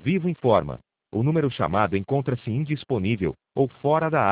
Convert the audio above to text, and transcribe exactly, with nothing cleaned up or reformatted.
Vivo informa. O número chamado encontra-se indisponível ou fora da